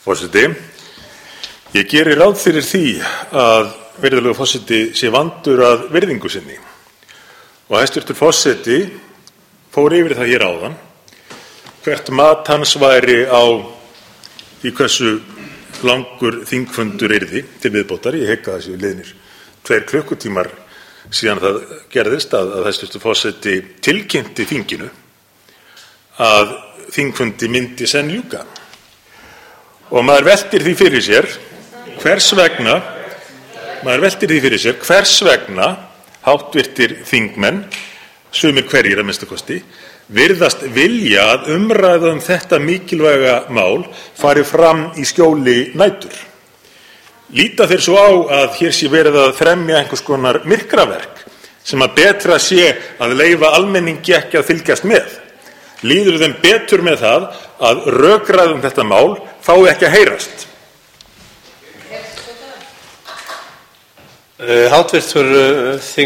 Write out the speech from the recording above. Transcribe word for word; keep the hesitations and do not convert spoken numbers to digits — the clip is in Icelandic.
Forseti, ég geri ráð fyrir því að virðulegur forseti sé vandur að virðingu sinni og hæstvirtur forseti fór yfir það hér áðan hvert mat hans væri á því hversu langur þingfundur yrði til viðbótar. Ég hygg að það séu liðnir tveir klukkutímar síðan það gerðist að, að hæstvirtur forseti tilkynnti þinginu að þingfundi myndi senn ljúka. Og maður veltir því fyrir sér hvers vegna maður veltir því fyrir sér hvers vegna háttvirtir þingmenn, sumir hverjir að minnsta kosti, virðast vilja að umræða um þetta mikilvæga mál fari fram í skjóli nætur. Líta þeir svo á að hér sé verið að fremja einhvers konar myrkraverk sem að betra sé að leyfa almenningi ekki að fylgjast með. Líður þeim betur með það að rökræðum þetta mál fái ekki að heyrast. Háttvirtur þing